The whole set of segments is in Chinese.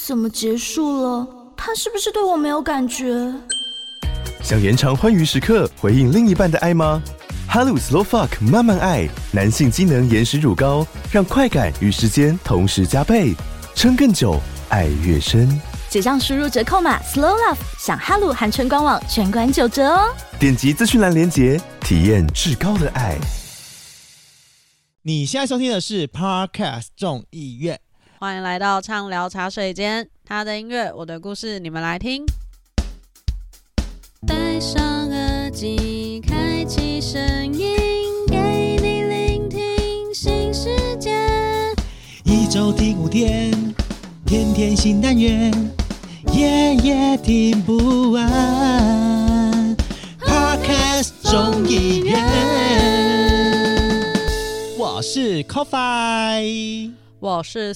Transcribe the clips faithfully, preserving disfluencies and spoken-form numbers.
怎么结束了？他是不是对我没有感觉？ 想延长欢愉时刻，回应另一半的爱吗？哈鲁 Slow Fuck 慢慢爱男性机能延时乳膏，让快感与时间同时加倍，撑更久，爱越深。 结账输入折扣码 Slow Love， 享哈鲁含春官网全馆九折哦！ 点击资讯栏连结，体验至高的爱。 你现在收听的是 Podcast 众议院， 欢迎来到畅聊茶水间，他的音乐，我的故事，你们来听。戴上耳机，开启声音，给你聆听新世界。 一周听五天，天天新单元，夜夜听不完。Podcast 众议院，我是 Coffee， 我是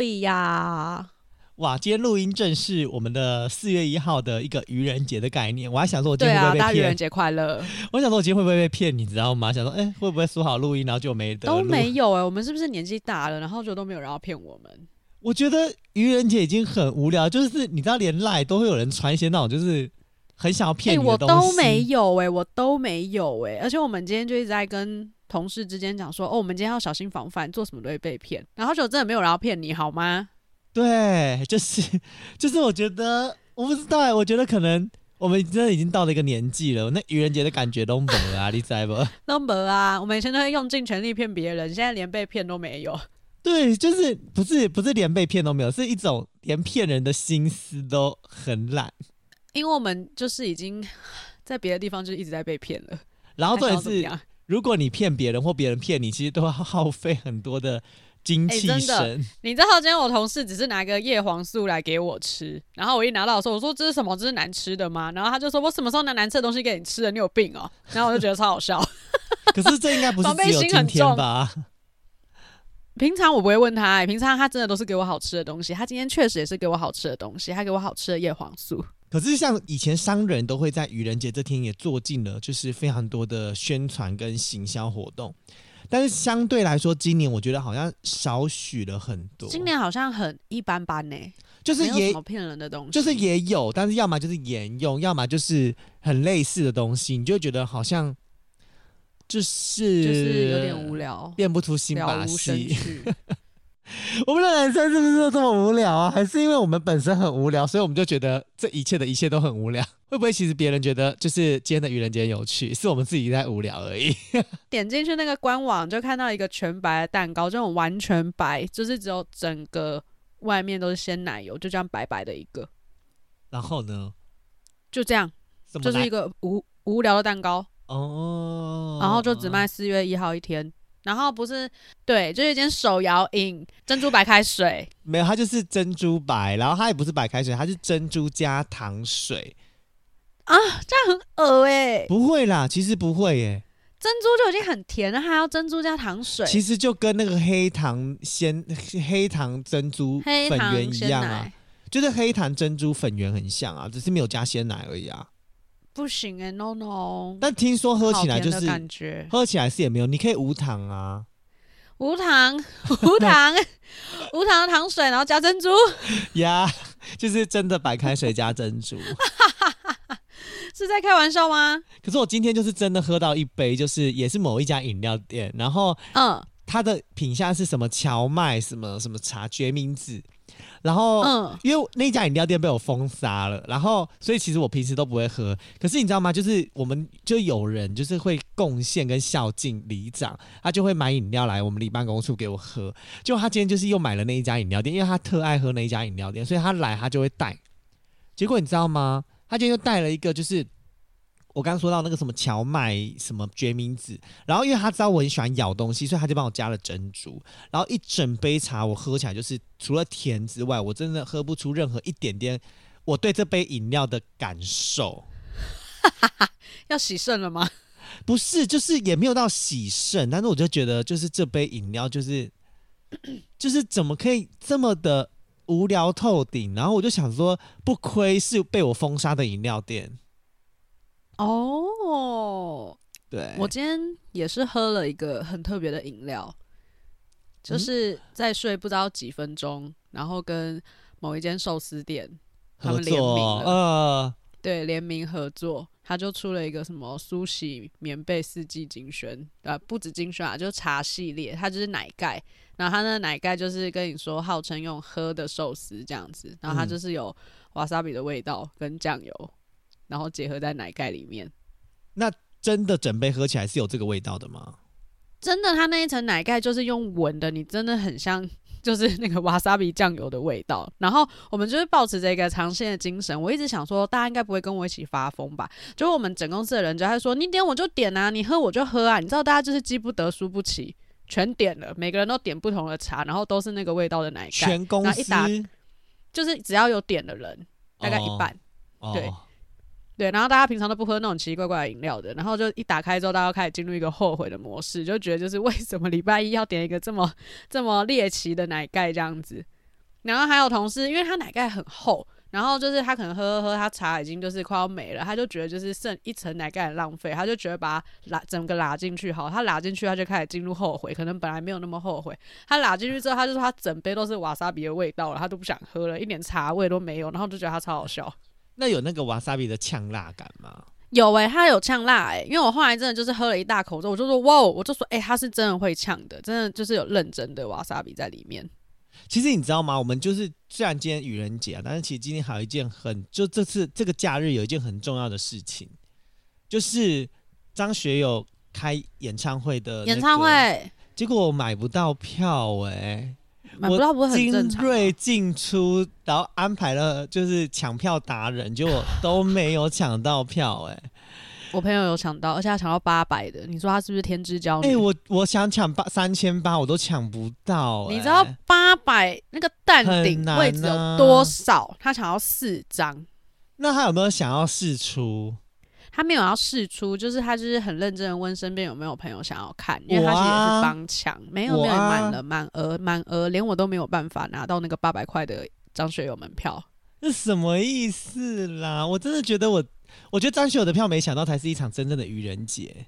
Sophia。 哇，今天录音正是我们的四月一号的一个愚人节的概念。我还想说，我今天会不会被骗？ 对啊，大家愚人节快乐！ 我想说，我今天会不会被骗？你知道吗？想说，哎、欸，会不会说好录音，然后就没得录？ 都没有哎、欸，我们是不是年纪大了，然后就都没有人要骗我们？ 我觉得愚人节已经很无聊，就是你知道，连赖都会有人传一些那种，就是很想要骗你的东西。 欸、我都没有哎、欸，我都没有哎、欸，而且我们今天就一直在跟同事之间讲说，哦，我们今天要小心防范，做什么都会被骗。然后就真的没有人要骗你，好吗？ 对，就是就是我觉得我不知道、欸、我觉得可能我们真的已经到了一个年纪了，那愚人节的感觉都没了啊，你知道不？ 都没啊，我们以前都会用尽全力骗别人，现在连被骗都没有。 对，就是不是不是连被骗都没有，是一种连骗人的心思都很懒， 因为我们就是已经在别的地方就一直在被骗了。 然后重点是，如果你骗别人或别人骗你，其实都要耗费很多的精气神、欸、真的， 你知道今天我同事只是拿个叶黄素来给我吃，然后我一拿到的时候我说这是什么，这是难吃的吗？然后他就说我什么时候拿难吃的东西给你吃了，你有病哦。然后我就觉得超好笑。 可是这应该不是只有今天吧？ 平常我不会问他、欸、平常他真的都是给我好吃的东西，他今天确实也是给我好吃的东西，他给我好吃的叶黄素。 可是像以前商人都会在愚人节这天也做尽了就是非常多的宣传跟行销活动，但是相对来说今年我觉得好像少许了很多。 今年好像很一般般呢、欸， 就是也没有什么骗人的东西， 就是也有，但是要么就是沿用，要么就是很类似的东西，你就会觉得好像就是就是有点无聊， 变不出新把戏。 我们的人生是不是都这么无聊啊？还是因为我们本身很无聊，所以我们就觉得这一切的一切都很无聊？会不会其实别人觉得就是今天的愚人节有趣，是我们自己在无聊而已？ 点进去那个官网就看到一个全白的蛋糕，这种完全白，就是只有整个外面都是鲜奶油，就这样白白的一个。 然后呢？ 就这样，就是一个无无聊的蛋糕哦。然后就只卖四月一号一天。然后不是，对，就是一间手摇饮珍珠白开水， 没有，它就是珍珠白，然后它也不是白开水，它是珍珠加糖水啊，这样很恶哎、欸。 不会啦，其实不会耶、欸， 珍珠就已经很甜了，还要珍珠加糖水， 其实就跟那个黑糖鲜黑糖珍珠粉圆一样啊，就是黑糖珍珠粉圆很像啊，只是没有加鲜奶而已啊。 不行哎、欸、，no no。 但听说喝起来就是感觉， 喝起来是也没有，你可以无糖啊， 无糖无糖无糖的糖水，然后加珍珠呀， yeah, 就是真的白开水加珍珠， 是在开玩笑吗？ 可是我今天就是真的喝到一杯，就是也是某一家饮料店，然后嗯，它的品项是什么荞麦什么什么茶决明子。然后、嗯，因为那家饮料店被我封杀了，然后所以其实我平时都不会喝。可是你知道吗？就是我们就有人就是会贡献跟孝敬里长，他就会买饮料来我们里办公处给我喝。结果他今天就是又买了那一家饮料店，因为他特爱喝那一家饮料店，所以他来他就会带。结果你知道吗？他今天又带了一个就是。我刚刚说到那个什么荞麦什么决明子，然后因为他知道我很喜欢咬东西，所以他就帮我加了珍珠，然后一整杯茶我喝起来就是除了甜之外，我真的喝不出任何一点点我对这杯饮料的感受。 要洗肾了吗？ 不是，就是也没有到洗肾，但是我就觉得就是这杯饮料就是就是怎么可以这么的无聊透顶，然后我就想说不亏是被我封杀的饮料店。 哦，对，我今天也是喝了一个很特别的饮料，就是在睡不知道几分钟，然后跟某一间寿司店，他们联名了，呃，对，联名合作，他就出了一个什么苏喜棉被四季金萱，呃，不止金萱啊，就是茶系列，它就是奶盖，然后它那个奶盖就是跟你说号称用喝的寿司这样子，然后它就是有瓦萨比的味道跟酱油，然后结合在奶盖里面。 那真的整杯喝起来是有这个味道的吗？ 真的，它那一层奶盖就是用闻的，你真的很像就是那个瓦萨比酱油的味道。然后我们就是抱持着一个尝鲜的精神，我一直想说大家应该不会跟我一起发疯吧，就我们整公司的人就在说你点我就点啊，你喝我就喝啊，你知道大家就是饥不得输不起，全点了，每个人都点不同的茶，然后都是那个味道的奶盖， 全公司然后一打就是只要有点的人大概一半、 哦、 对、哦对，然后大家平常都不喝那种奇奇怪怪的饮料的，然后就一打开之后，大家开始进入一个后悔的模式，就觉得就是为什么礼拜一要点一个这么这么猎奇的奶盖这样子。然后还有同事，因为他奶盖很厚，然后就是他可能喝喝喝，他茶已经就是快要没了，他就觉得就是剩一层奶盖很浪费，他就觉得把它拉整个拉进去好，他拉进去他就开始进入后悔，可能本来没有那么后悔，他拉进去之后，他就说他整杯都是瓦萨比的味道了，他都不想喝了，一点茶味都没有，然后就觉得他超好笑。 那有那个瓦萨比的呛辣感吗？ 有欸，他有呛辣欸，因为我后来真的就是喝了一大口之后，我就说哇，我就说哎、欸，他是真的会呛的，真的就是有认真的瓦萨比在里面。 其实你知道吗？我们就是虽然今天愚人节啊，但是其实今天还有一件很就这次这个假日有一件很重要的事情，就是张学友开演唱会的、那个、 演唱会， 结果我买不到票哎、欸。 买不到不是很正常吗？ 精锐进出，然后安排了就是抢票达人，结果都没有抢到票哎、欸。 我朋友有抢到，而且他抢到八百的，你说他是不是天之骄女？ 哎、欸，我我想抢八三千八，我都抢不到、欸。 你知道八百那个蛋顶位置有多少？他抢到四张。 那他有没有想要释出？ 他没有要释出，就是他就是很认真的问身边有没有朋友想要看，因为他其实也是帮抢，没有没有满了满额满额，连我都没有办法拿到那个八百块的张学友门票。 这什么意思啦？我真的觉得我，我觉得张学友的票没抢到才是一场真正的愚人节。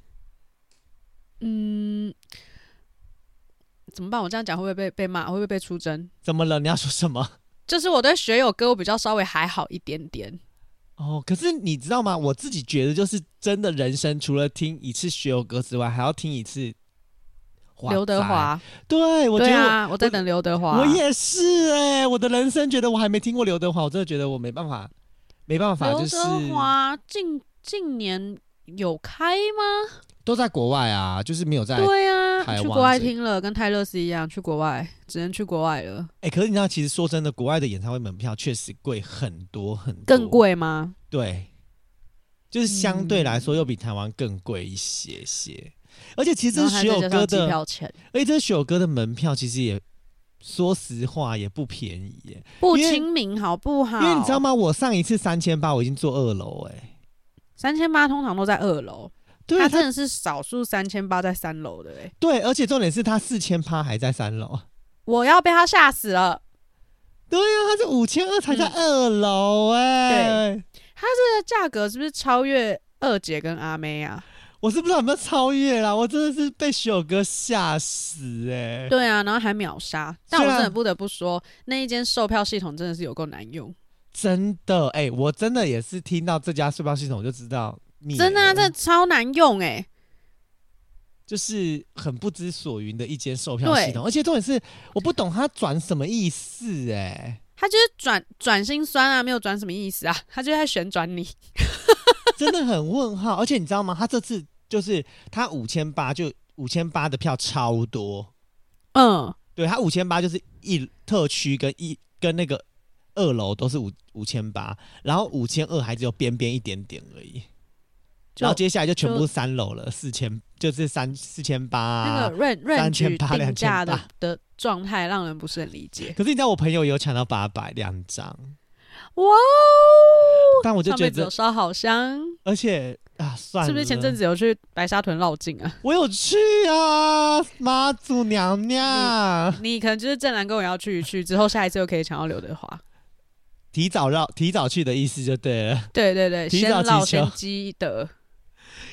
嗯，怎么办？我这样讲会不会被被骂？会不会被出征？ 怎么了？你要说什么？ 就是我对学友歌我比较稍微还好一点点。 哦，可是你知道吗？我自己觉得，就是真的人生除了听一次学友歌之外，还要听一次刘德华。 对，我觉得 我, 对啊、我在等刘德华。 我也是哎、欸，我的人生觉得我还没听过刘德华，我真的觉得我没办法，没办法。就是刘德华近近年有开吗？ 都在国外啊，就是没有在。 对啊，去国外听了，跟泰勒斯一样，去国外只能去国外了。 哎、欸，可是你知道，其实说真的，国外的演唱会门票确实贵很多很多。 更贵吗？ 对，就是相对来说又比台湾更贵一些些。嗯、而且其实这是学友歌的，而且这学友歌的门票其实也说实话也不便宜耶， 不亲民好不好？ 因为你知道吗？我上一次三千八，我已经坐二楼哎， 三千八通常都在二楼。 对， 他真的是少数三千八在三楼的哎。 对，而且重点是他四千八还在三楼， 我要被他吓死了。 对啊，他是五千二才在二楼哎。 对，他这个价格是不是超越二姐跟阿妹啊？ 我是不知道有没有超越啦，我真的是被学友哥吓死哎、欸。 对啊，然后还秒杀，但我真的不得不说，那一间售票系统真的是有够难用。 真的哎、欸，我真的也是听到这家售票系统就知道。 真的啊，这超难用哎、欸， 就是很不知所云的一间售票系统，而且重点是我不懂他转什么意思哎、欸， 他就是转转心酸啊，没有转什么意思啊，他就在旋转你， 真的很问号。而且你知道吗？他这次就是他五千八，就五千八的票超多， 嗯，对他五千八就是一特区跟一跟那个二楼都是五五千八，然后五千二还只有边边一点点而已。然后接下来就全部三楼了，四千就是三四千八， 那个 range range 定价的的状态让人不是很理解。 可是你知道我朋友有抢到八百两张， 哇哦！ 但我就觉得有烧好香， 而且啊，算了， 是不是前阵子有去白沙屯绕境啊？ 我有去啊，妈祖娘娘你，你可能就是正南跟我要去一去，之后下一次又可以抢到刘德华。 提早绕提早去的意思就对了， 对对对， 提早先绕先积德。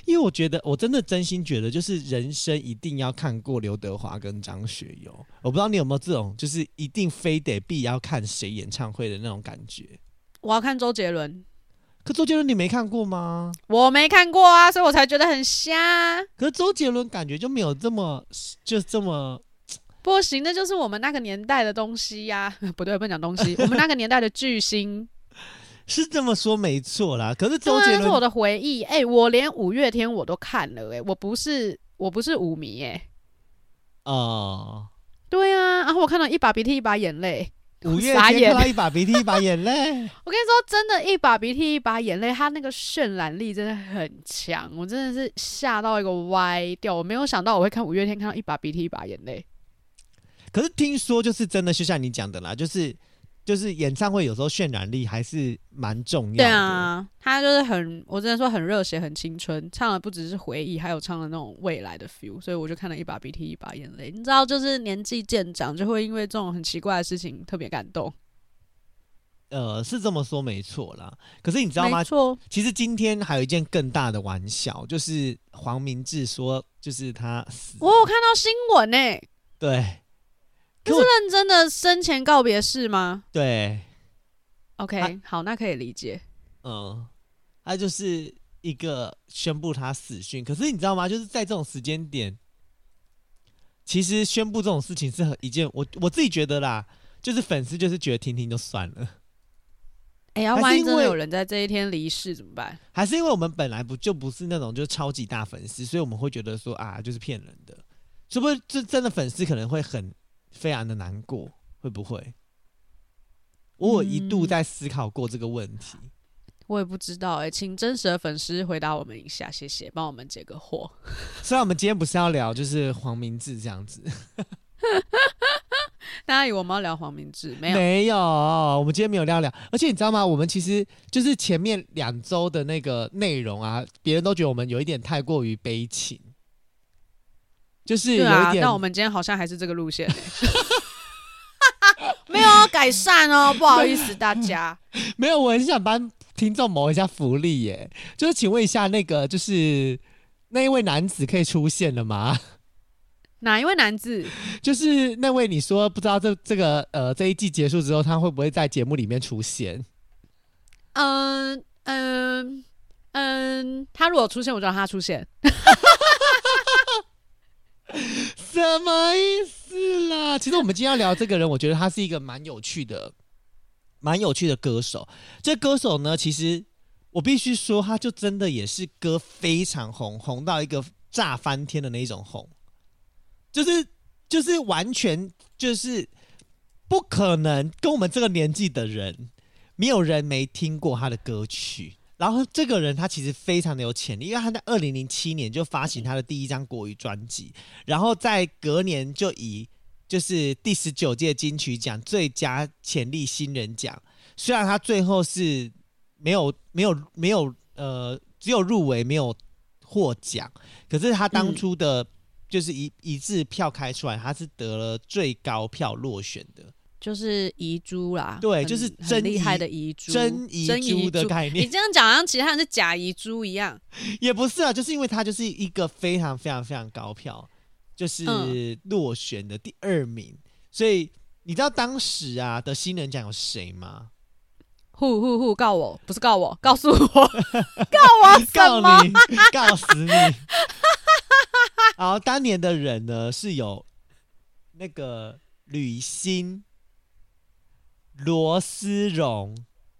因为我觉得我真的真心觉得，就是人生一定要看过刘德华跟张学友。我不知道你有没有这种，就是一定非得必要看谁演唱会的那种感觉。 我要看周杰伦。 可周杰伦你没看过吗？ 我没看过啊，所以我才觉得很瞎。 可是周杰伦感觉就没有这么就这么不行，那就是我们那个年代的东西呀、啊。不对，不能讲东西，我们那个年代的巨星是这么说没错啦。可是周杰伦、 啊、是我的回忆。哎、欸，我连五月天我都看了、欸，哎，我不是我不是舞迷、欸，哎。 哦， 对啊，然后我看到一把鼻涕一把眼泪。 五月天看到一把鼻涕一把眼泪， 我跟你说，真的，一把鼻涕一把眼泪，它那个渲染力真的很强，我真的是吓到一个歪掉。我没有想到我会看五月天看到一把鼻涕一把眼泪。 可是听说就是真的，就像你讲的啦，就是就是演唱会有时候渲染力还是蛮重要的。 对啊，他就是很，我真的说很热血，很青春，唱的不只是回忆，还有唱的那种未来的 feel， 所以我就看了一把鼻涕一把眼泪。你知道，就是年纪渐长，就会因为这种很奇怪的事情特别感动。 呃，是这么说没错啦。可是你知道吗？ 没错。 其实今天还有一件更大的玩笑，就是黄明志说，就是他死。 我有看到新闻诶、欸。 对。 这是认真的生前告别式吗？ 对 ，OK， 好，那可以理解。 嗯，他就是一个宣布他死讯，可是你知道吗？就是在这种时间点，其实宣布这种事情是很一件我我自己觉得啦，就是粉丝就是觉得听听就算了。 哎、欸，要万一真的有人在这一天离世怎么办？ 还是因为我们本来不就不是那种就是超级大粉丝，所以我们会觉得说啊，就是骗人的，是不是？就真的粉丝可能会很。非常的难过，会不会？我有一度在思考过这个问题。嗯、 我也不知道哎、欸，请真实的粉丝回答我们一下，谢谢，帮我们解个惑。 虽然我们今天不是要聊就是黄明志这样子， 大家以为我们要聊黄明志，没有， 没有，我们今天没有聊聊。而且你知道吗？我们其实就是前面两周的那个内容啊，别人都觉得我们有一点太过于悲情。就是有一点，对啊， 但我们今天好像还是这个路线、欸，没有要改善哦，不好意思大家。 没有，我很想帮听众谋一下福利耶，就是请问一下，那个就是那一位男子可以出现了吗？ 哪一位男子？ 就是那位你说不知道这这个呃这一季结束之后，他会不会在节目里面出现？ 嗯嗯嗯，他如果出现，我就让他出现。 什么意思啦？其实我们今天要聊这个人，我觉得他是一个蛮有趣的、蛮有趣的歌手。这歌手呢，其实我必须说，他就真的也是歌非常红，红到一个炸翻天的那一种红，就是就是完全就是不可能跟我们这个年纪的人，没有人没听过他的歌曲。然后这个人他其实非常的有潜力，因为他在二零零七年就发行他的第一张国语专辑，然后在隔年就以就是第十九届金曲奖最佳潜力新人奖，虽然他最后是没有没有没有呃只有入围没有获奖，可是他当初的就是一一致票开出来，他是得了最高票落选的。 就是遗珠啦， 对，就是真厉害的遗珠， 真遗珠的概念。 你这样讲，好像其他人是假遗珠一样。 也不是啊，就是因为他就是一个非常非常非常高票，就是落选的第二名。嗯、所以你知道当时啊的新人奖有谁吗？ 呼呼呼！告我，不是告我，告诉我，告我什么？ 告你，告死你！然后当年的人呢是有那个吕欣。罗思荣，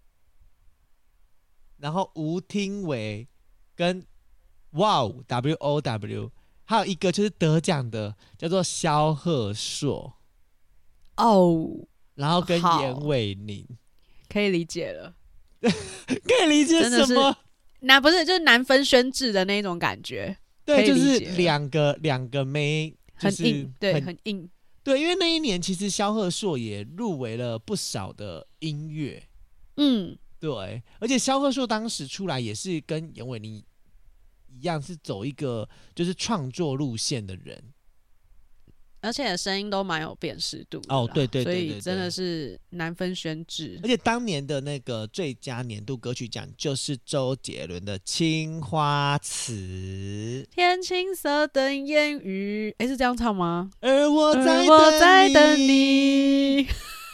然后吴听伟跟 Wow W O W， 还有一个就是得奖的叫做萧贺硕哦， 然后跟严伟宁， 可以理解了， 可以理解什么？ 那不是就是难分轩轾的那种感觉， 对，就是两个两个妹，就是很硬，对，很硬。 对，因为那一年其实萧贺硕也入围了不少的音乐， 嗯， 对，而且萧贺硕当时出来也是跟严伟宁一样，是走一个就是创作路线的人， 而且声音都蛮有辨识度的哦，对对对对对， 所以真的是难分轩轾。 而且当年的那个最佳年度歌曲奖就是周杰伦的《青花瓷》， 天青色等烟雨，哎，是这样唱吗？ 而我在等你， 我在等你。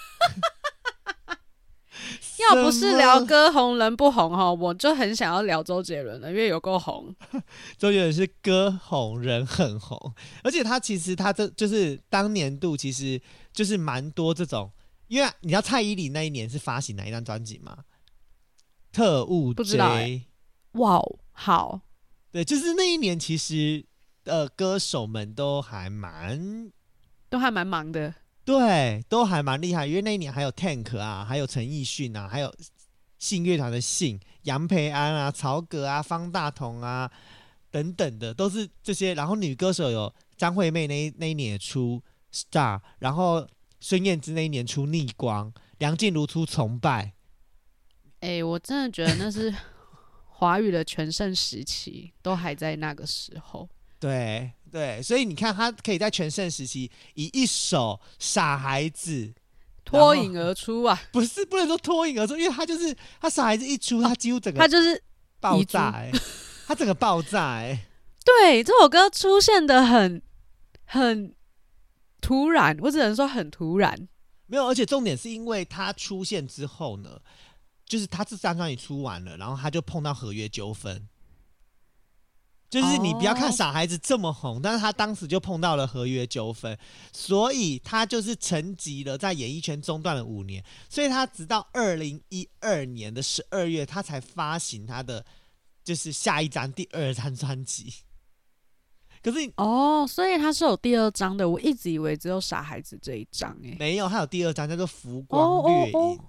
要不是聊歌红人不红哈，我就很想要聊周杰伦了，因为有够红。 周杰伦是歌红人很红，而且他其实他这就是当年度其实就是蛮多这种，因为你知道蔡依林那一年是发行哪一张专辑吗？特务 J， 不知道欸。哇，好， 对，就是那一年其实呃歌手们都还蛮都还蛮忙的。 对，都还蛮厉害，因为那一年还有 Tank 啊，还有陈奕迅啊，还有信乐团的信、杨培安啊、曹格啊、方大同啊等等的，都是这些。然后女歌手有张惠妹那那一年也出 Star， 然后孙燕姿那一年出逆光，梁静茹出崇拜。 哎、欸，我真的觉得那是华语的全盛时期，都还在那个时候。 对。对，所以你看，他可以在全盛时期以一首《傻孩子》 脱颖而出啊！ 不是，不能说脱颖而出，因为他就是他《傻孩子》一出，他几乎整个他就是爆炸、欸，他整个爆炸、欸， 对，这首歌出现的很很突然，我只能说很突然。 没有，而且重点是因为他出现之后呢，就是他这张专辑出完了，然后他就碰到合约纠纷。就是你不要看傻孩子这么红， oh. 但是他当时就碰到了合约纠纷，所以他就是沉寂了，在演艺圈中断了五年，所以他直到二零一二年的十二月，他才发行他的就是下一张第二张专辑。可是哦， oh, 所以他是有第二张的，我一直以为只有傻孩子这一张哎， 没有，他有第二张叫做《浮光掠影》哦。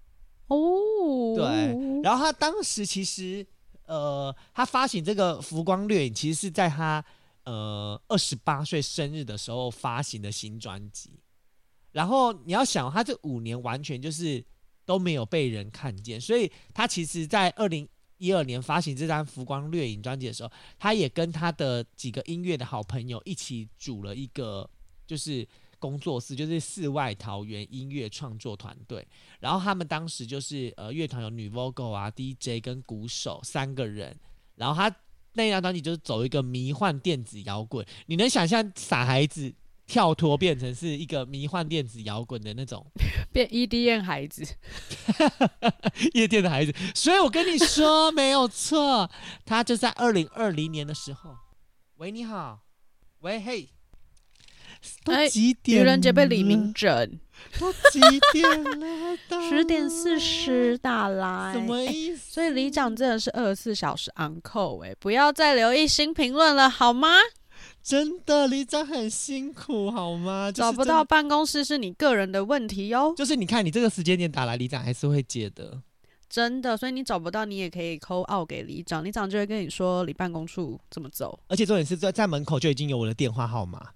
Oh, oh, oh. 对，然后他当时其实。呃，他发行这个《浮光掠影》其实是在他呃二十八岁生日的时候发行的新专辑。然后你要想，他这五年完全就是都没有被人看见，所以他其实在二零一二年发行这张《浮光掠影》专辑的时候，他也跟他的几个音乐的好朋友一起组了一个就是工作室，就是世外桃源音乐创作团队。然后他们当时就是呃乐团有女 vocal 啊 D J 跟鼓手三个人，然后他那张专辑就是走一个迷幻电子摇滚，你能想象傻孩子跳脱变成是一个迷幻电子摇滚的那种变 E D M 孩子夜店的孩子。所以我跟你说没有错，他就在二零二零年的时候。喂你好，喂嘿，都几点了？ 愚人节被李明整， 都几点了？ 十点四十打来， 什么意思？ 欸、所以里长真的是二十四小时 on call 哎、欸，不要再留一星评论了好吗？ 真的，里长很辛苦好吗？就是、 找不到办公室是你个人的问题哟。 就是你看，你这个时间点打来，里长还是会接的。 真的，所以你找不到，你也可以 call out 给里长，里长就会跟你说离办公处怎么走。 而且重点是在在门口就已经有我的电话号码。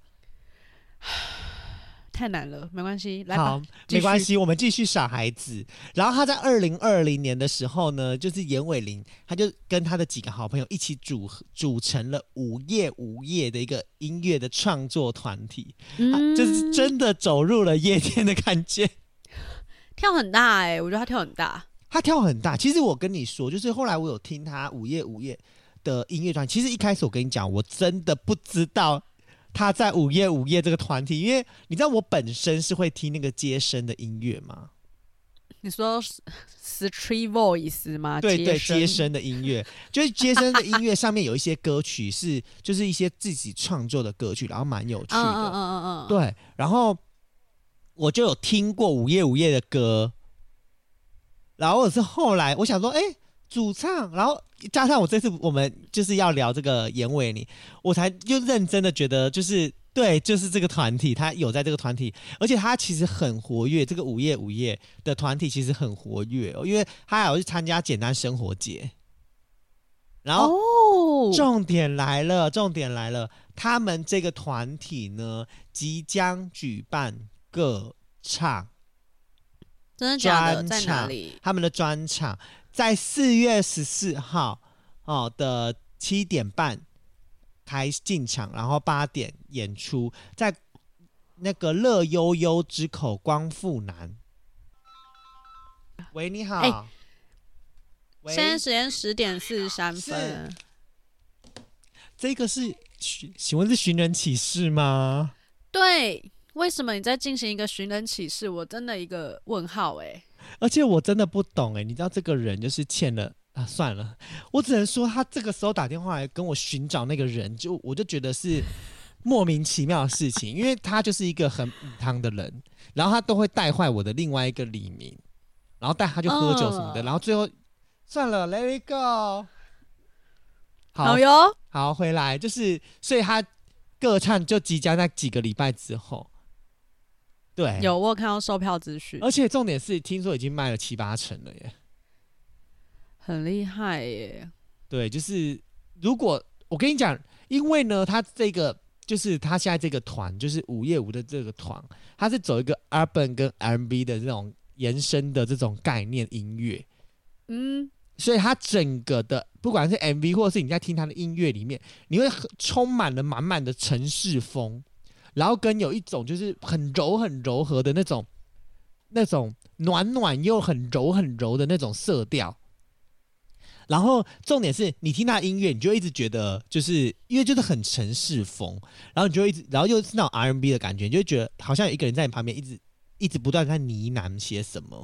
太难了，没关系，来吧。 好，没关系，我们继续傻孩子。然后他在二零二零年的时候呢，就是严伟玲，他就跟他的几个好朋友一起组组成了午夜午夜的一个音乐的创作团体，嗯、就是真的走入了夜店的感觉。 跳很大哎、欸，我觉得他跳很大。 他跳很大。其实我跟你说，就是后来我有听他午夜午夜的音乐团，其实一开始我跟你讲，我真的不知道。他在午夜午夜这个团体，因为你知道我本身是会听那个街声的音乐吗？ 你说 Street Voice 吗？ 对对，街声的音乐，就是街声的音乐上面有一些歌曲是就是一些自己创作的歌曲，然后蛮有趣的。 嗯嗯嗯嗯， 对，然后我就有听过午夜午夜的歌，然后我是后来我想说，哎、欸。主唱，然后加上我这次我们就是要聊这个严伟妮，我才就认真的觉得就是对，就是这个团体，他有在这个团体，而且他其实很活跃。这个午夜午夜的团体其实很活跃、哦，因为他还有去参加简单生活节。然后、哦、重点来了，重点来了，他们这个团体呢即将举办歌唱， 真的假的？在哪里？ 他们的专场。在四月十四号、哦、的七点半开进场，然后八点演出，在那个乐悠悠之口光复男。喂，你好。欸、 现在时间十点四十三分。 这个是，请问是寻人启事吗？ 对，为什么你在进行一个寻人启事？我真的一个问号哎、欸。 而且我真的不懂哎、欸，你知道这个人就是欠了啊，算了，我只能说他这个时候打电话来跟我寻找那个人，就我就觉得是莫名其妙的事情，因为他就是一个很母汤的人，然后他都会带坏我的另外一个李明，然后带他去喝酒什么的，呃、然后最后算了 ，Let it go。好, 好哟， 好回来就是，所以他歌唱就即将在几个礼拜之后。对， 有我有看到售票资讯， 而且重点是听说已经卖了七八成了耶， 很厉害耶。 对，就是如果我跟你讲，因为呢，他这个就是他现在这个团，就是午夜舞的这个团，他是走一个 urban 跟 R and B 的这种延伸的这种概念音乐，嗯，所以他整个的不管是 M V 或者是你在听他的音乐里面，你会充满了满满的城市风。然后跟有一种就是很柔很柔和的那种那种暖暖又很柔很柔的那种色调，然后重点是你听他的音乐你就一直觉得就是因为就是很城市风，然后你就一直然后又是那种 R and B 的感觉，你就会觉得好像有一个人在你旁边一直一直不断在呢喃些什么。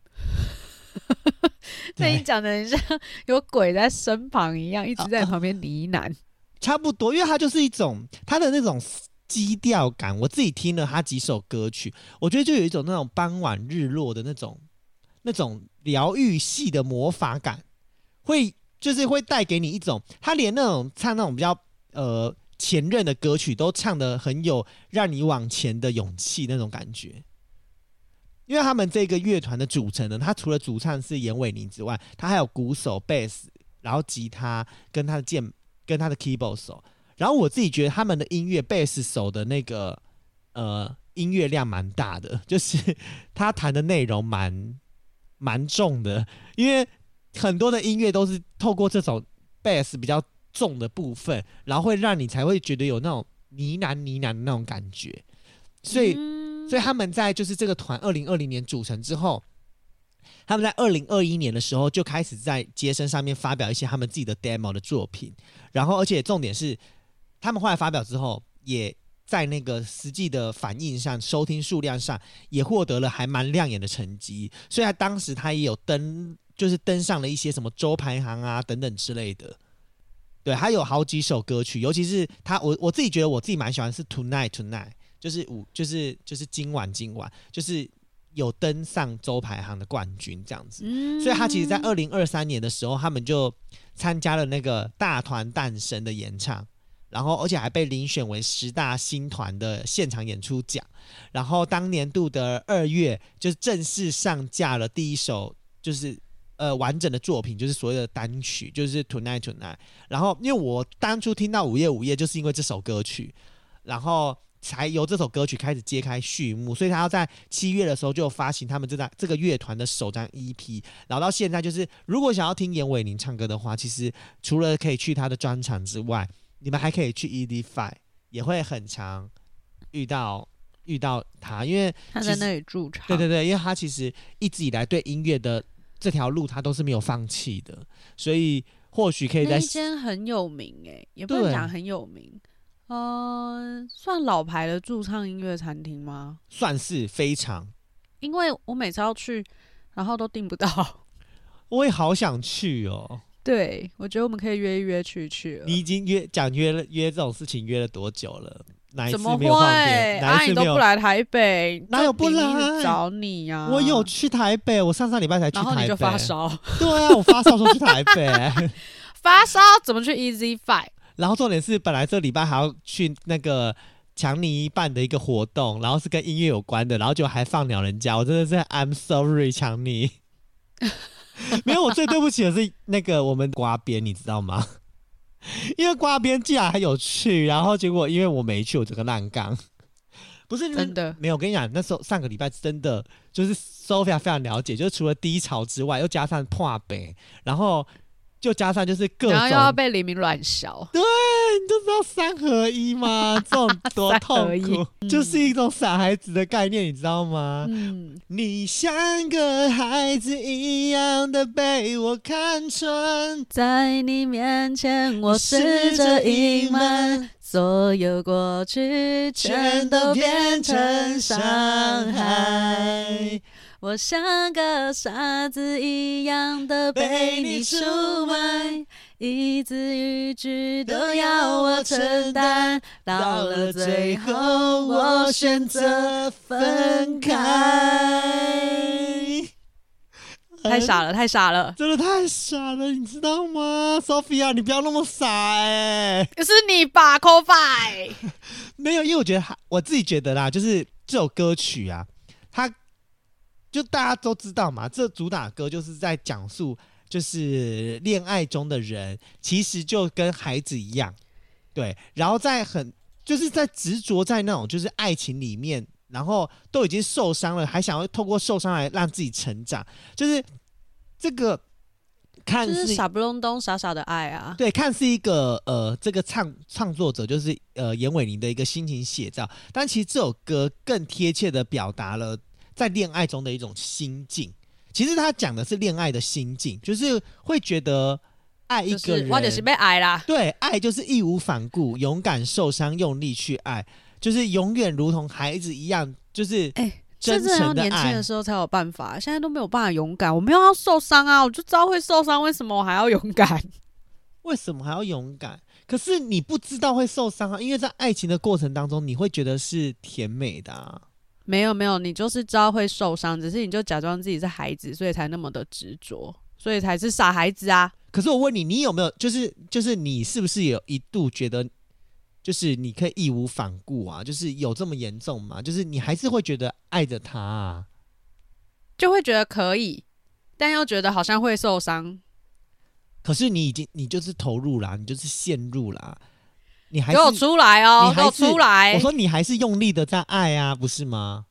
被你讲的很像有鬼在身旁一样，一直在你旁边呢喃、啊啊。 差不多，因为他就是一种他的那种基调感，我自己听了他几首歌曲，我觉得就有一种那种傍晚日落的那种那种疗愈系的魔法感，会就是会带给你一种，他连那种唱那种比较呃前任的歌曲都唱得很有让你往前的勇气那种感觉。因为他们这个乐团的组成呢，他除了主唱是严伟宁之外，他还有鼓手、贝斯，然后吉他跟他的键跟他的 keyboard 手。然后我自己觉得他们的音乐贝斯手的那个呃音乐量蛮大的，就是他弹的内容蛮蛮重的，因为很多的音乐都是透过这种贝斯比较重的部分，然后会让你才会觉得有那种呢喃呢喃的那种感觉，所以、嗯、所以他们在就是这个团二零二零年组成之后，他们在二零二一年的时候就开始在街声上面发表一些他们自己的 demo 的作品，然后而且重点是他们后来发表之后，也在那个实际的反应上、收听数量上，也获得了还蛮亮眼的成绩。所以他当时他也有登，就是登上了一些什么周排行啊等等之类的。对，他有好几首歌曲，尤其是他，我我自己觉得我自己蛮喜欢是 Tonight Tonight， 就是五，就是就是今晚今晚，就是有登上周排行的冠军这样子。嗯、所以他其实在二零二三年的时候，他们就参加了那个大团诞生的演唱。然后，而且还被遴选为十大新团的现场演出奖。然后，当年度的二月，就是正式上架了第一首，就是呃完整的作品，就是所谓的单曲，就是 Tonight Tonight。然后，因为我当初听到午夜午夜，就是因为这首歌曲，然后才由这首歌曲开始揭开序幕。所以他要在七月的时候就发行他们这张这个乐团的首张 E P。然后到现在，就是如果想要听严伟宁唱歌的话，其实除了可以去他的专场之外，你们还可以去 E D 五， 也会很常遇到遇到他，因为他在那里驻场。 对对对，因为他其实一直以来对音乐的这条路他都是没有放弃的，所以或许可以在那一间很有名哎、欸，也不能讲很有名，呃，算老牌的驻唱音乐餐厅吗？ 算是非常， 因为我每次要去，然后都订不到。 我也好想去哦。 对，我觉得我们可以约一约去去了。 你已经约讲约了约这种事情约了多久了？哪一次怎么没有放片？ 啊，你都不来台北， 哪有不来？ 找你啊！ 我有去台北，我上上礼拜才去台北。然后你就发烧。 对啊，我发烧说去台北。 发烧怎么去 Easy Five？ 然后重点是，本来这礼拜还要去那个强尼办的一个活动，然后是跟音乐有关的，然后就还放鸟人家，我真的是 I'm sorry 强尼。没有，我最对不起的是那个我们瓜边，你知道吗？因为瓜边竟然还有去，然后结果因为我没去，我整个烂杠。不是真的没有，我跟你讲，那时候上个礼拜真的就是 Sophia 非常了解，就是除了低潮之外，又加上破北，然后就加上就是各种， 然后又要被黎明乱笑。 对， 你就知道三合一吗？这种多痛苦，嗯、就是一种傻孩子的概念，你知道吗？嗯，你像个孩子一样的被我看穿， 在你面前我试着隐瞒，所有过去全都变成伤害。我像个傻子一样的被你出卖，一字一句都要我承担，到了最后我选择分开。太傻了，太傻了， 真的太傻了，你知道吗 ？Sophia， 你不要那么傻哎、欸！ 可是你吧 ，Kofi 没有，因为我觉得我自己觉得啦，就是这首歌曲啊，它就大家都知道嘛，这主打歌就是在讲述，就是恋爱中的人其实就跟孩子一样，对，然后在很就是在执着在那种就是爱情里面。然后都已经受伤了，还想要透过受伤来让自己成长，就是这个看似就是傻不隆咚、傻傻的爱啊。 对，看似一个呃，这个唱创作者就是呃严伟宁的一个心情写照，但其实这首歌更贴切的表达了在恋爱中的一种心境。其实他讲的是恋爱的心境，就是会觉得爱一个人， 就是、我就是被爱啦。 对，爱就是义无反顾，勇敢受伤，用力去爱。就是永远如同孩子一样，就是真诚的爱。欸、 要年轻的时候才有办法，现在都没有办法勇敢。我没有要受伤啊，我就知道会受伤，为什么我还要勇敢？ 为什么还要勇敢？可是你不知道会受伤啊，因为在爱情的过程当中，你会觉得是甜美的啊。 没有没有，你就是知道会受伤，只是你就假装自己是孩子，所以才那么的执着，所以才是傻孩子啊。 可是我问你，你有没有就是就是你是不是有一度觉得？就是你可以义无反顾啊，就是有这么严重吗？就是你还是会觉得爱着他啊， 就会觉得可以，但又觉得好像会受伤。 可是你已经你就是投入啦，你就是陷入啦，你还是给我出来哦，给我出来！ 我说你还是用力的在爱啊，不是吗？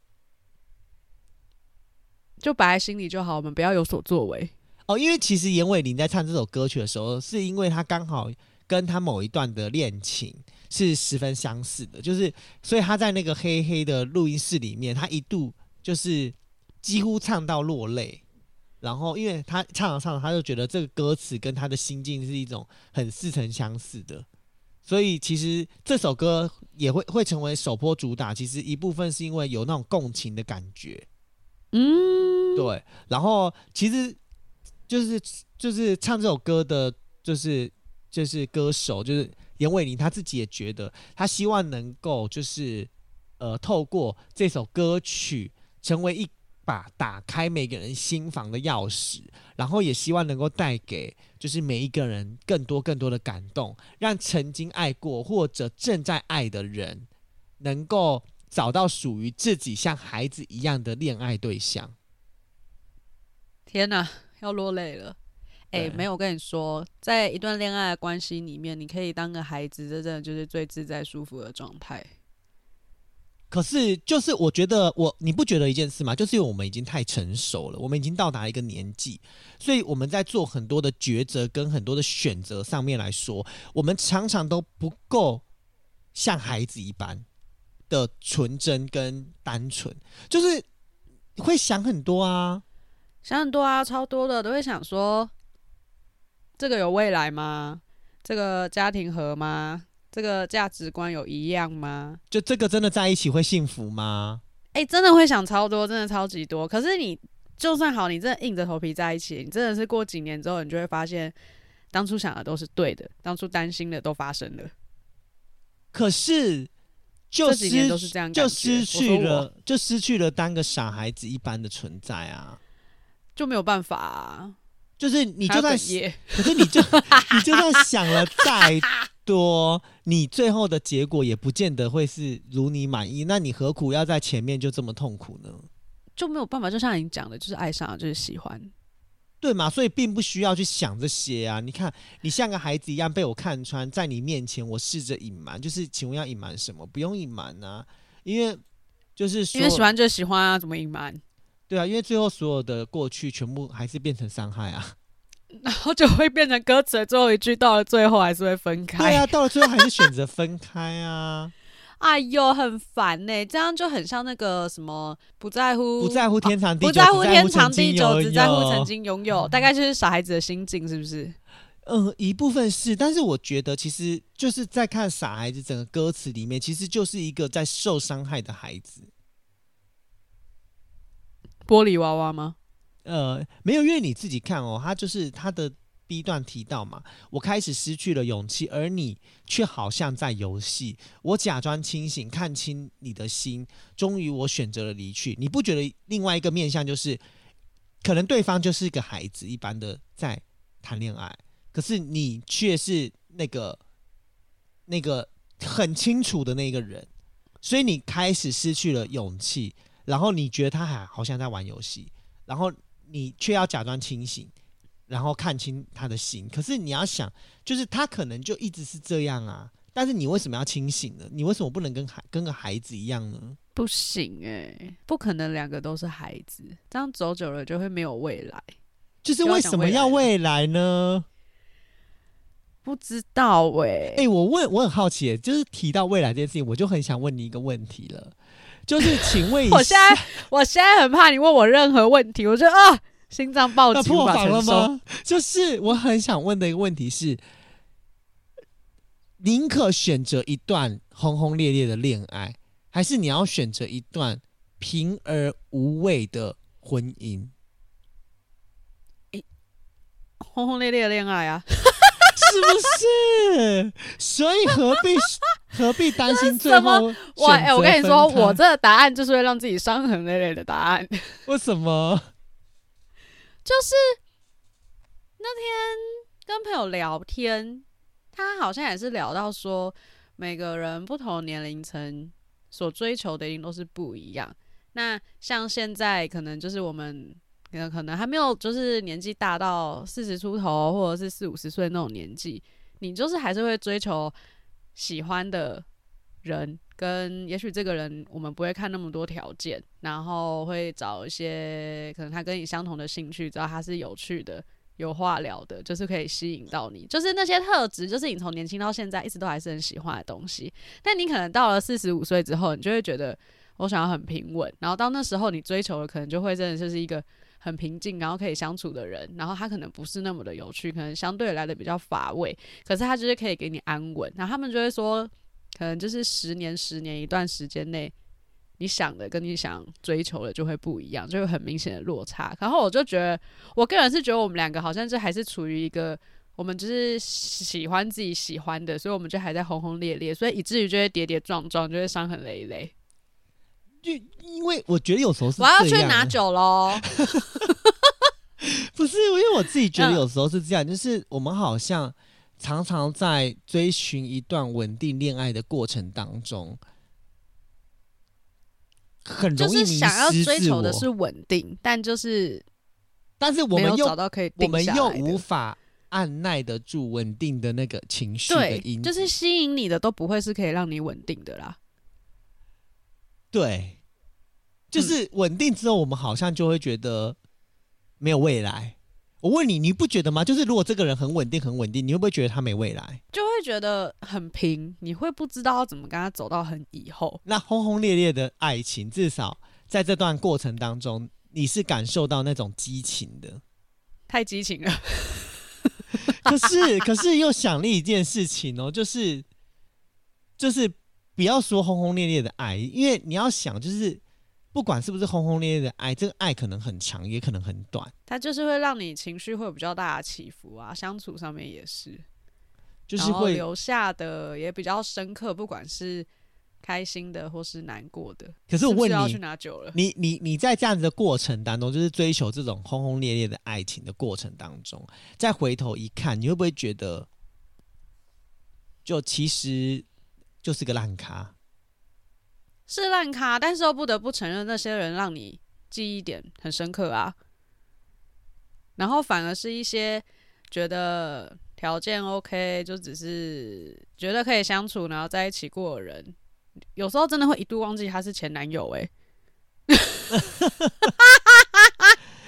就摆在心里就好，我们不要有所作为哦。因为其实严伟宁在唱这首歌曲的时候，是因为他刚好跟他某一段的恋情是十分相似的，就是所以他在那个黑黑的录音室里面，他一度就是几乎唱到落泪。然后因为他唱着唱着，他就觉得这个歌词跟他的心境是一种很似曾相似的，所以其实这首歌也会会成为首波主打。其实一部分是因为有那种共情的感觉，嗯，对。然后其实就是就是唱这首歌的，就是就是歌手就是。严伟宁他自己也觉得，他希望能够就是呃，透过这首歌曲成为一把打开每个人心房的钥匙，然后也希望能够带给就是每一个人更多更多的感动，让曾经爱过或者正在爱的人能够找到属于自己像孩子一样的恋爱对象。 天哪，要落泪了。哎、欸，没有，我跟你说，在一段恋爱的关系里面，你可以当个孩子，这真的就是最自在舒服的状态。 可是，就是我觉得我，你不觉得一件事吗？就是因为我们已经太成熟了，我们已经到达一个年纪，所以我们在做很多的抉择跟很多的选择上面来说，我们常常都不够像孩子一般的纯真跟单纯，就是会想很多啊， 想很多啊，超多的，都会想说。这个有未来吗？这个家庭合吗？这个价值观有一样吗？ 就这个真的在一起会幸福吗？ 哎、欸，真的会想超多，真的超级多。可是你就算好，你真的硬着头皮在一起，你真的是过几年之后，你就会发现，当初想的都是对的，当初担心的都发生了。 可是就这几年都是这样感觉， 就失去了，就失去了当个傻孩子一般的存在啊， 就没有办法啊。 就是你就算，可是你就你就算想了再多，你最后的结果也不见得会是如你满意。那你何苦要在前面就这么痛苦呢？ 就没有办法，就像你讲的，就是爱上了，就是喜欢， 对嘛？所以并不需要去想这些啊。你看，你像个孩子一样被我看穿，在你面前我试着隐瞒，就是请问要隐瞒什么？不用隐瞒啊，因为就是说， 因为喜欢就喜欢啊，怎么隐瞒？ 对啊，因为最后所有的过去全部还是变成伤害啊。 然后就会变成歌词的最后一句，到了最后还是会分开。 对啊，到了最后还是选择分开啊。 哎呦，很烦呢、欸，这样就很像那个什么不在乎不在乎天长地久、 哦、不在乎天长地久，只在乎曾经经拥有，大概就是小孩子的心境，是不是？ 嗯，一部分是，但是我觉得其实就是在看傻孩子整个歌词里面，其实就是一个在受伤害的孩子。 玻璃娃娃吗？ 呃，没有，因为你自己看哦，他就是他的 B 段提到嘛，我开始失去了勇气，而你却好像在游戏。我假装清醒，看清你的心，终于我选择了离去。你不觉得另外一个面向就是，可能对方就是一个孩子一般的在谈恋爱，可是你却是那个那个很清楚的那个人，所以你开始失去了勇气，然后你觉得他还好像在玩游戏，然后你却要假装清醒，然后看清他的心。可是你要想，就是他可能就一直是这样啊，但是你为什么要清醒呢？你为什么不能跟孩跟个孩子一样呢？ 不行哎、欸，不可能两个都是孩子，这样走久了就会没有未来。 就是为什么要未来呢？ 不知道哎、欸， 哎、欸，我问，我很好奇、欸，就是提到未来这件事情，我就很想问你一个问题了，就是请问一下， 我现在我现在很怕你问我任何问题，我觉得啊，心脏暴击破防了吗？就是我很想问的一个问题是，宁可选择一段轰轰烈烈的恋爱，还是你要选择一段平而无味的婚姻？ 欸、轰轰烈烈的恋爱啊！ 是不是？所以何必何必担心最后选择分开？ 我哎、欸，我跟你说，我这个答案就是会让自己伤痕累累的答案。 为什么？ 就是那天跟朋友聊天，他好像也是聊到说，每个人不同年龄层所追求的一定都是不一样。那像现在可能就是我们。可能还没有，就是年纪大到四十出头，或者是四五十岁那种年纪，你就是还是会追求喜欢的人，跟也许这个人我们不会看那么多条件，然后会找一些可能他跟你相同的兴趣，知道他是有趣的、有话聊的，就是可以吸引到你，就是那些特质，就是你从年轻到现在一直都还是很喜欢的东西。但你可能到了四十五岁之后，你就会觉得我想要很平稳，然后到那时候你追求的可能就会真的就是一个很平静，然后可以相处的人，然后他可能不是那么的有趣，可能相对来的比较乏味，可是他就是可以给你安稳。然后他们就会说，可能就是十年、十年一段时间内，你想的跟你想追求的就会不一样，就会很明显的落差。然后我就觉得，我个人是觉得我们两个好像就还是处于一个，我们就是喜欢自己喜欢的，所以我们就还在轰轰烈烈，所以以至于就会跌跌撞撞，就会伤痕累累。 就因为我觉得有时候是这样， 我要去拿酒咯不是，因为我自己觉得有时候是这样、嗯、就是我们好像常常在追寻一段稳定恋爱的过程当中，很容易迷失自我，就是想要追求的是稳定，但就是但是我们又找到可以定下来的， 我们又无法按耐得住稳定的那个情绪的因子， 就是吸引你的都不会是可以让你稳定的啦。 对，就是稳定之后，我们好像就会觉得没有未来。我问你，你不觉得吗？就是如果这个人很稳定，很稳定，你会不会觉得他没未来？ 就会觉得很平，你会不知道要怎么跟他走到很以后。 那轰轰烈烈的爱情，至少在这段过程当中，你是感受到那种激情的。 太激情了。 可是，可是又想了一件事情哦，就是就是。不要说轰轰烈烈的爱，因为你要想，就是不管是不是轰轰烈烈的爱，这个爱可能很长，也可能很短。 它就是会让你情绪会有比较大的起伏啊，相处上面也是， 就是会留下的也比较深刻，不管是开心的或是难过的。 可是我问你， 是不是要去拿酒了？ 你你你在这样子的过程当中，就是追求这种轰轰烈烈的爱情的过程当中，再回头一看，你会不会觉得，就其实就是个烂咖？ 是烂咖，但是又不得不承认那些人让你记忆点很深刻啊。然后反而是一些觉得条件 OK， 就只是觉得可以相处，然后在一起过的人，有时候真的会一度忘记他是前男友哎、欸。 但是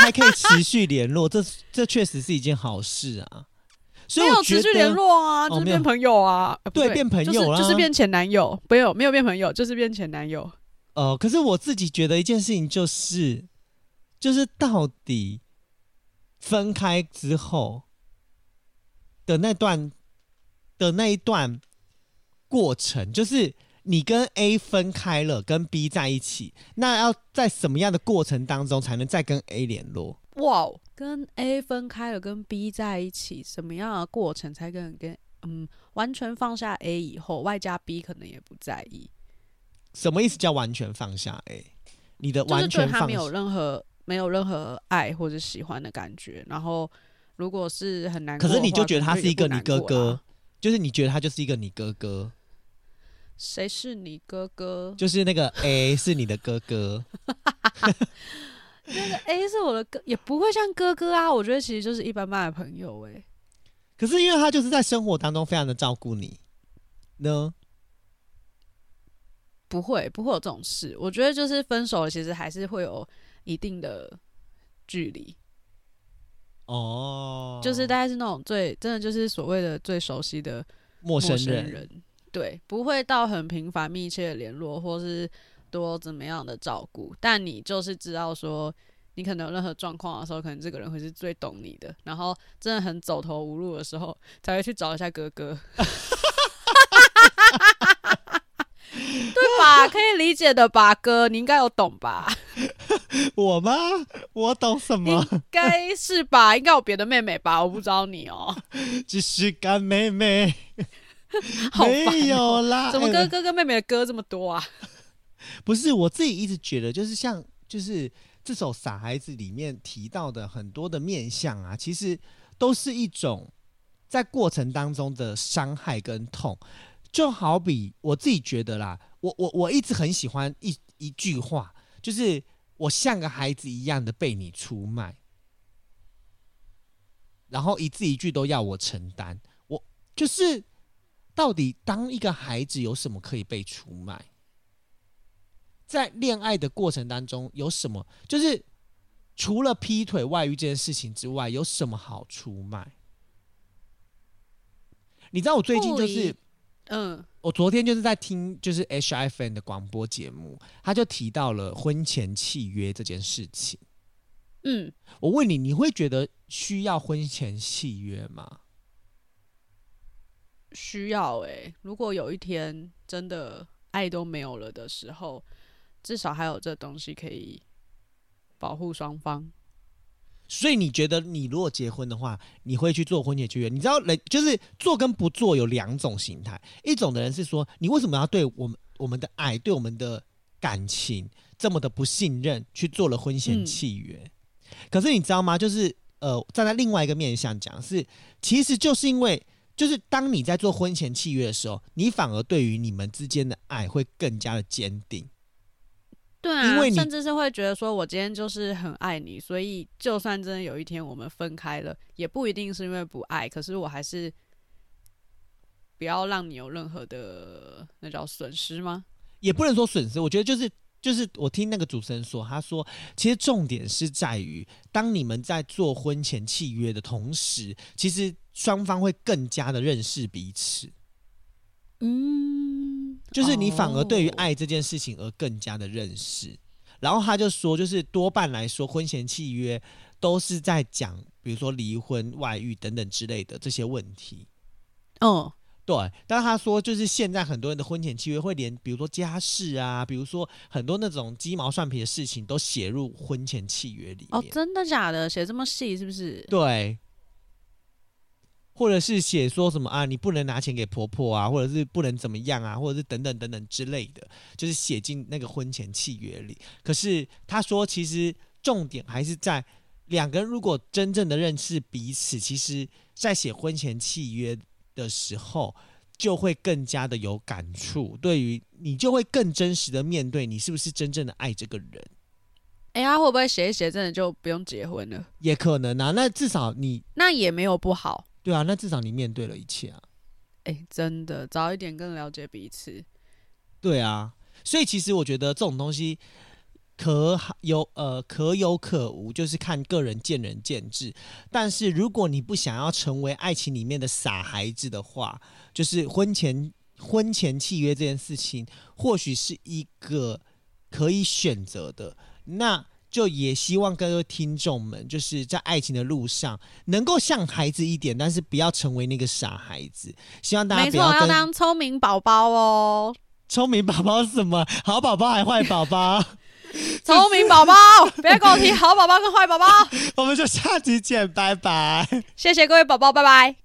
还可以持续联络，这这确实是一件好事啊。所以我觉得没有持续联络啊，就是变朋友啊。 哦、对, 对，变朋友啦、 就是，就是变前男友，没有没有变朋友，就是变前男友。 呃，可是我自己觉得一件事情就是，就是到底分开之后的那段的那一段过程，就是你跟 A 分开了，跟 B 在一起，那要在什么样的过程当中才能再跟 A 联络？ 哇，跟 A 分开了，跟 B 在一起，什么样的过程才跟跟嗯完全放下 A 以后，外加 B 可能也不在意？ 什么意思叫完全放下 A？ 你的完全放下，就是对他没有任何没有任何爱或者喜欢的感觉，然后如果是很难过的话， 可是你就觉得他是一个你哥哥， 就, 就是你觉得他就是一个你哥哥。 谁是你哥哥？ 就是那个 A 是你的哥哥。 那个 A 是我的哥，也不会像哥哥啊。我觉得其实就是一般般的朋友哎、欸。 可是因为他就是在生活当中非常的照顾你呢。 不会，不会有这种事。我觉得就是分手了，其实还是会有一定的距离。哦，就是大概是那种最真的就是所谓的最熟悉的陌生人， 陌生人对，不会到很频繁密切的联络，或是多怎么样的照顾。但你就是知道说，你可能有任何状况的时候，可能这个人会是最懂你的。然后真的很走投无路的时候，才会去找一下哥哥。对吧？可以理解的吧，哥，你应该有懂吧？ 我吗？我懂什么？ 应该是吧，应该有别的妹妹吧？我不知道你哦、喔， 只是干妹妹， 好没有啦。 怎么哥哥跟妹妹的歌这么多啊？ 不是，我自己一直觉得，就是像就是这首《傻孩子》里面提到的很多的面向啊，其实都是一种在过程当中的伤害跟痛。就好比我自己觉得啦，我我我一直很喜欢一一句话，就是我像个孩子一样的被你出卖，然后一字一句都要我承担。我就是到底当一个孩子有什么可以被出卖？在恋爱的过程当中有什么？就是除了劈腿外遇这件事情之外，有什么好出卖？你知道我最近就是。嗯，我昨天就是在听就是 H F N 的广播节目，他就提到了婚前契约这件事情。嗯，我问你，你会觉得需要婚前契约吗？ 需要哎、欸，如果有一天真的爱都没有了的时候，至少还有这东西可以保护双方。 所以你觉得你如果结婚的话，你会去做婚前契约？你知道人就是做跟不做有两种形态，一种的人是说，你为什么要对我们我们的爱、对我们的感情这么的不信任，去做了婚前契约？嗯、可是你知道吗？就是呃，站在另外一个面向讲，是其实就是因为就是当你在做婚前契约的时候，你反而对于你们之间的爱会更加的坚定。 对啊，因为甚至是会觉得说，我今天就是很爱你，所以就算真的有一天我们分开了，也不一定是因为不爱，可是我还是不要让你有任何的那叫损失吗？ 也不能说损失，我觉得就是就是我听那个主持人说，他说其实重点是在于，当你们在做婚前契约的同时，其实双方会更加的认识彼此。嗯，就是你反而对于爱这件事情而更加的认识。哦、然后他就说，就是多半来说，婚前契约都是在讲，比如说离婚、外遇等等之类的这些问题。哦，对。但他说，就是现在很多人的婚前契约会连，比如说家事啊，比如说很多那种鸡毛蒜皮的事情都写入婚前契约里面。 哦，真的假的？写这么细是不是？ 对。或者是写说什么啊，你不能拿钱给婆婆啊，或者是不能怎么样啊，或者是等等等等之类的，就是写进那个婚前契约里。可是他说，其实重点还是在两个人如果真正的认识彼此，其实在写婚前契约的时候，就会更加的有感触。对于你，就会更真实的面对你是不是真正的爱这个人。 哎、欸，他会不会写一写，真的就不用结婚了？ 也可能啊，那至少你那也没有不好。 对啊，那至少你面对了一切啊！ 哎、欸，真的，早一点更了解彼此。 对啊，所以其实我觉得这种东西， 可有呃可有可无，就是看个人见仁见智。但是如果你不想要成为爱情里面的傻孩子的话，就是婚前婚前契约这件事情，或许是一个可以选择的。那就也希望各位听众们，就是在爱情的路上能够像孩子一点，但是不要成为那个傻孩子。希望大家不要跟没错，要当聪明宝宝哦。 聪明宝宝什么？好宝宝还坏宝宝？ 聪明宝宝，别跟我提好宝宝跟坏宝宝。 我们就下集见，拜拜。 谢谢各位宝宝，拜拜。